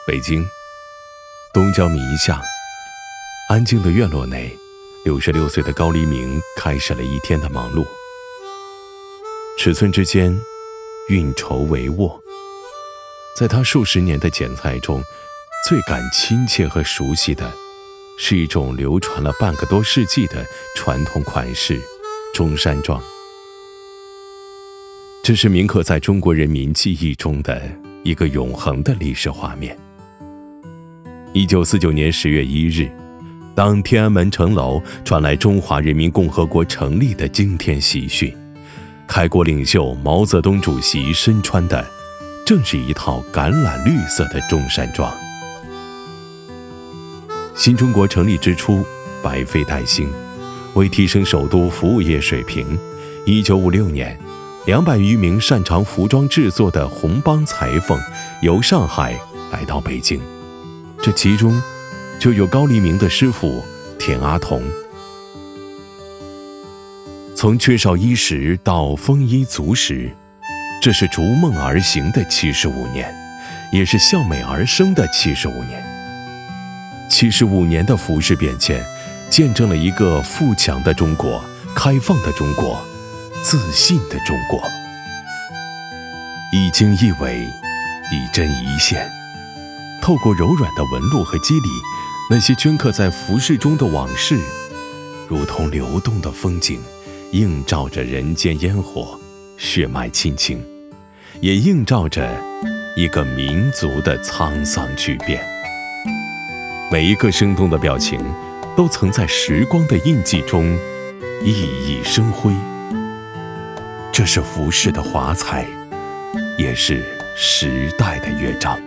北京东郊民巷，安静的院落内，66岁的高黎明开始了一天的忙碌。尺寸之间，运筹帷幄。在他数十年的剪裁中，最感亲切和熟悉的，是一种流传了半个多世纪的传统款式——中山装。这是铭刻在中国人民记忆中的一个永恒的历史画面。1949年10月1日，当天安门城楼传来中华人民共和国成立的惊天喜讯，开国领袖毛泽东主席身穿的正是一套橄榄绿色的中山装。新中国成立之初，百废待兴，为提升首都服务业水平，1956年，200余名擅长服装制作的红帮裁缝由上海来到北京，这其中就有高黎明的师傅田阿童。从缺少衣食到丰衣足食，这是逐梦而行的75年，也是向美而生的75年。75年的服饰变迁，见证了一个富强的中国、开放的中国、自信的中国。一经一纬，一针一线，透过柔软的纹路和肌理，那些镌刻在服饰中的往事，如同流动的风景，映照着人间烟火，血脉亲情，也映照着一个民族的沧桑巨变。每一个生动的表情，都曾在时光的印记中熠熠生辉。这是服饰的华彩，也是时代的乐章。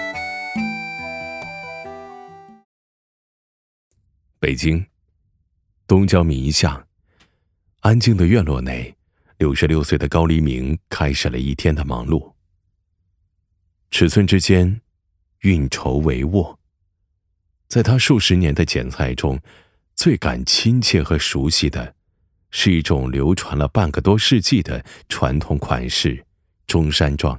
北京东郊民巷，安静的院落内，66岁的高黎明开始了一天的忙碌。尺寸之间，运筹帷幄。在他数十年的剪裁中，最感亲切和熟悉的，是一种流传了半个多世纪的传统款式——中山装。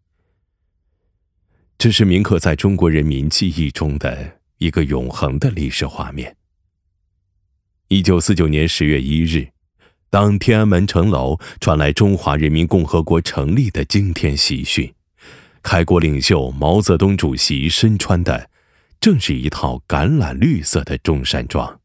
这是铭刻在中国人民记忆中的一个永恒的历史画面。1949年10月1日，当天安门城楼传来中华人民共和国成立的惊天喜讯，开国领袖毛泽东主席身穿的正是一套橄榄绿色的中山装。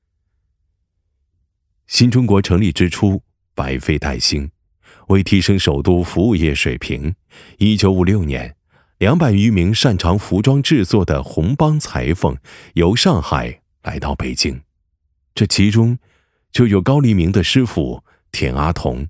新中国成立之初，百废待兴，为提升首都服务业水平，1956年，200余名擅长服装制作的红帮裁缝由上海来到北京，这其中就有高黎明的师傅田阿童。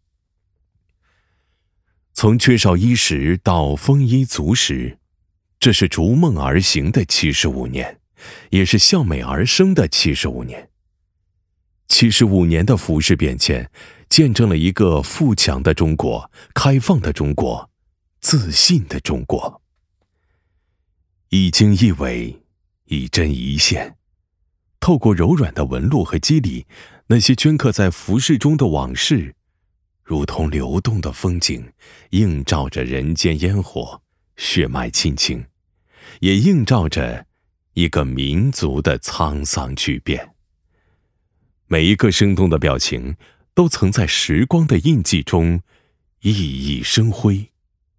从缺少衣食到丰衣足食，这是逐梦而行的75年，也是向美而生的75年。75年的服饰变迁，见证了一个富强的中国、开放的中国、自信的中国。一经一纬，一针一线，透过柔软的纹路和肌理，那些镌刻在服饰中的往事，如同流动的风景，映照着人间烟火，血脉亲情，也映照着一个民族的沧桑巨变。每一个生动的表情，都曾在时光的印记中熠熠生辉。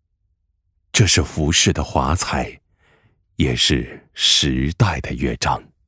这是服饰的华彩，也是时代的乐章。